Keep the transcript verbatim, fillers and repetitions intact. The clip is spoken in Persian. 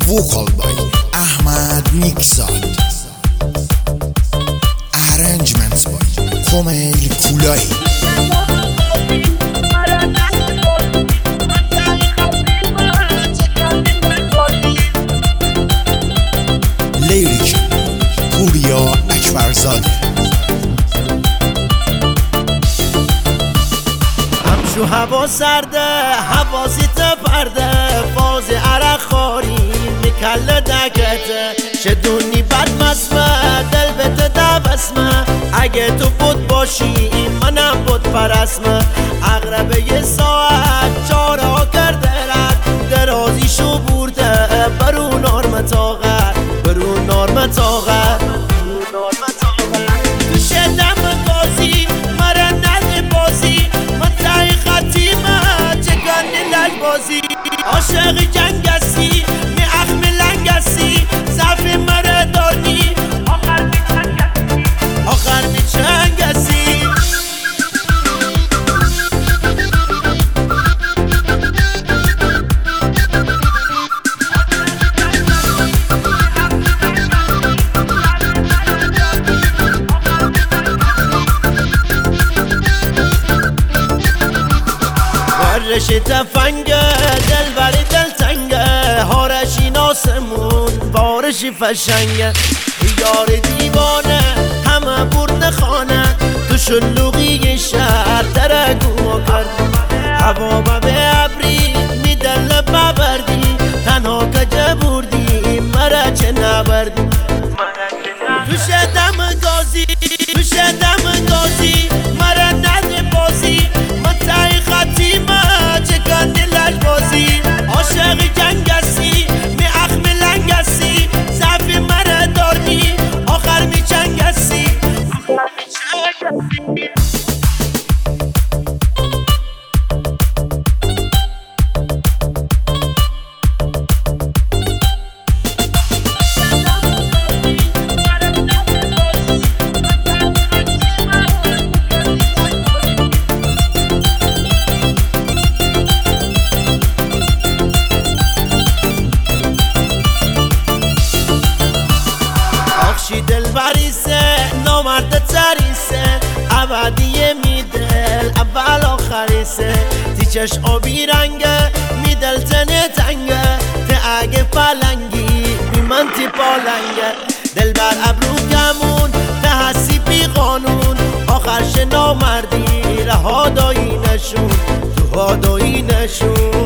vocal by Ahmad Niksad, arrangements by Komail Kulai. Lyric Purya Akbarzade. همشو هوا سرده حواسیت پرده فاز عرق خاری میکله دکته شدونی بد مسمه دل بته دوسمه اگه تو بود باشی منم بود پرسمه اغربه یه ساعت چاره ها کرده رد درازیشو برده برو نارم تاغر برو نارم تاغر تو شدم گازی مرا نده بازی من تایی خطیمه چگانی لج بازی عاشق جنگسی می اخم لنگسی زفی مرا دانی آخر می چنگسی آخر می چنگسی ورشی تفنگه دل بری دل تنگه هارشی ناسمون بارشی فشنگه یار دیوانه همه برد خانه تو شلوغی شهر درگو کرد هوا به ابری میدل ببردی تنها کجه بردی مرا چه نبردی تو شدم گازی تو شدم گازی مرا نده بازی من تایی خطیمه چکن دلش بازی عاشق جنگسی می اخم لنگسی زفی مرا داری آخر می چنگسی دل بریسه نامرد تریسه ابدیه میدل اول آخریسه تیچش آبی رنگه میدل تنه تنگه ته اگه پلنگی بی من تی پالنگه دل بر ابرو گمون ته حسی بی قانون آخرش نامردی رها دایی نشون تو ها دایی نشون